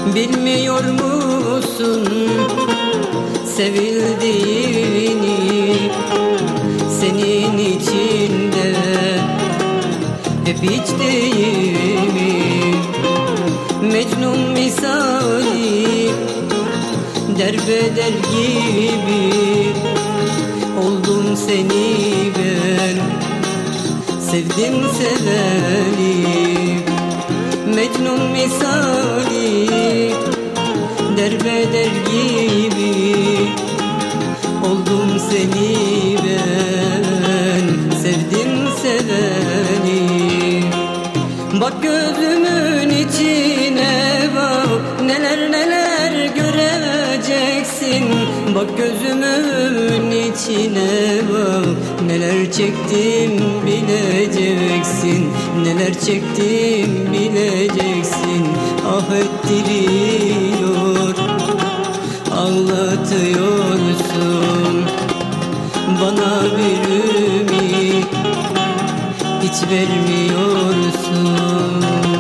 Bilmiyor musun sevildiğini? Senin içinde hep içtiğimi, Mecnun misali derbeder gibi oldum seni ben. Sevdim seveli, Mecnun misali derbeder gibi oldum seni ben. Sevdim seveli. Bak gözümün içine bak, neler neler göreceksin. Bak gözümün içine bak, neler çektim bileceksin. Neler çektim bileceksin. Ah ettiriyor, ağlatıyorsun. Bana bir ümit hiç vermiyorsun.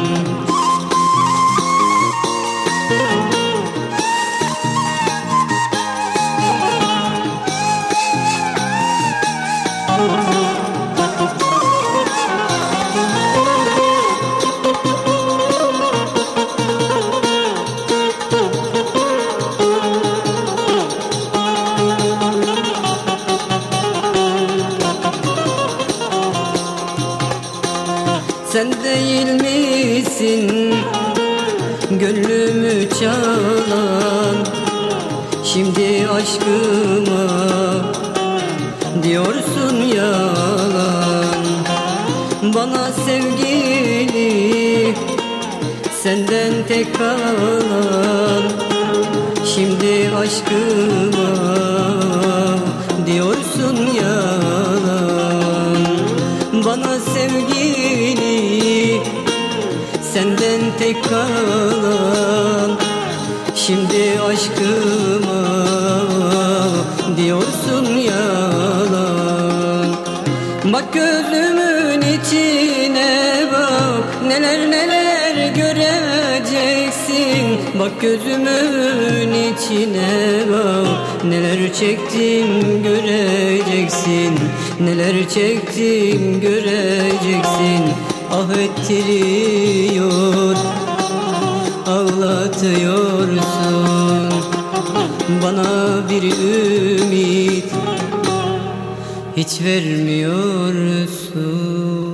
Sen değil misin gönlümü çalan? Şimdi aşkıma diyorsun yalan. Bana sevgili senden tek kalan. Şimdi aşkıma diyorsun yalan. Bana sevgili senden tek kalan. Şimdi aşkıma diyorsun yalan. Bak gözümün içine bak, neler neler göreceksin. Bak gözümün içine bak, neler çektim göreceksin. Neler çektim göreceksin. Ah ettiriyor, ağlatıyorsun. Bana bir ümit hiç vermiyorsun.